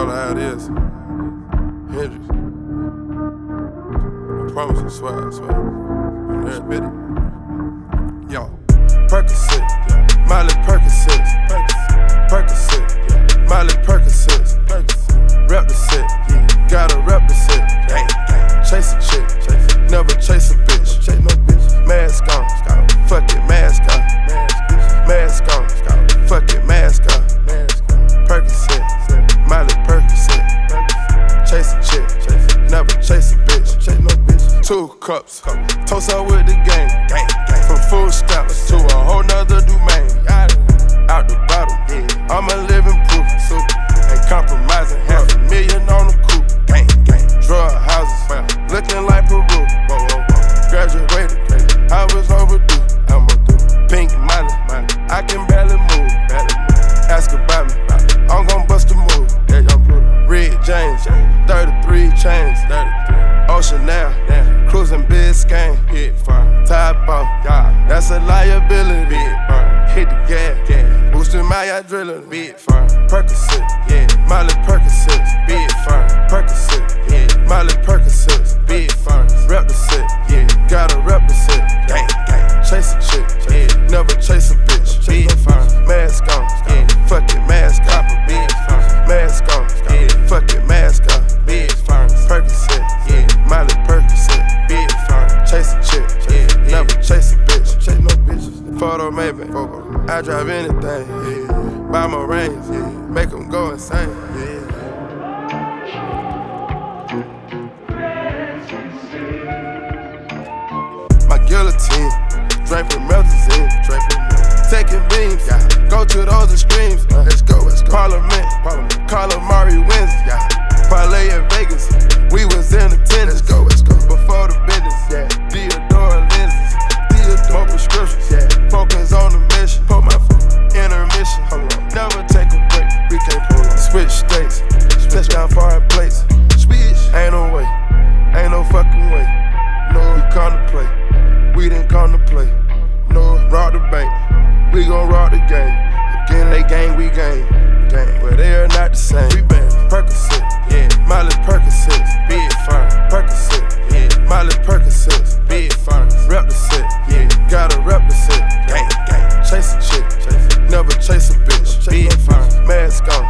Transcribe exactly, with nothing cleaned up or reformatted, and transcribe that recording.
matter how it is. Hendrix. I promise you, swear, I swear. I'm there, admit it. Yo, Percocet, Miley Percocet, Percocet, Miley Percocet, rep the set, gotta rep the set. Chase a chick, never chase a bitch. Mask on, fuck it, mask on. Mask on, fuck it, mask on. Percocet, Miley Percocet. Chase a chick, never chase a bitch. Two cups, toast up with the game. From food stamps to a whole nother domain. Out the bottom, I'm a living proof. Ain't compromising, half a million on the coupe. Drug houses, looking like Peru. Graduated, I was overdue. I'm overdue. Pink Miley, I can barely move. Ask about me, I'm gon' bust a move. Red James, thirty-three chains. Ocean now, cruising Biscayne. Top off, that's a liability. Hit the gas, boosting my adrenaline. Percocet, yeah, Miley Percocet, big firm. Percocet, yeah, Miley Percocet, big firm. Rep the set, yeah, gotta rep the set. Gang, gang, chase a chick, yeah, never chase a bitch. Big firm, mask on, yeah, fuck it, mask on. Big firm, mask on, yeah, fuck it, mask on. Big firm, Percocet, yeah, Miley Percocet, big firm. Chase a chick, yeah, never chase a bitch. Chase no bitches. Photo maybe, I drive anything, yeah. Buy my range, yeah. Make them go insane, yeah. My guillotine, draping melazine, draping taking beams, yeah. Go to those extremes, uh, let's go, let's go. Parliament, Parliament. Calamari wins, yeah. Parlay in Vegas, we was in attendance, let's go, let's go. Before the business, yeah. Theodore lenses, Theodore prescriptions, yeah. Focus on the mission, put my foot, intermission, hold on. Never take a break, we can't pull on. Switch states, touchdown foreign plates. Switch, ain't no way, ain't no fucking way. No, we come to play, we didn't come to play. No, rob the bank, we gon' rob the game. Again, they gang, we gang, gang. But they are not the same. We been Percocet, yeah, Miley Percocet, big firm. Percocet, yeah, Miley Percocet, big firm. Rep the set, yeah, gotta rep the set. Gang, gang, chase a chick, chase. Never chase a bitch. Big firm, mask on,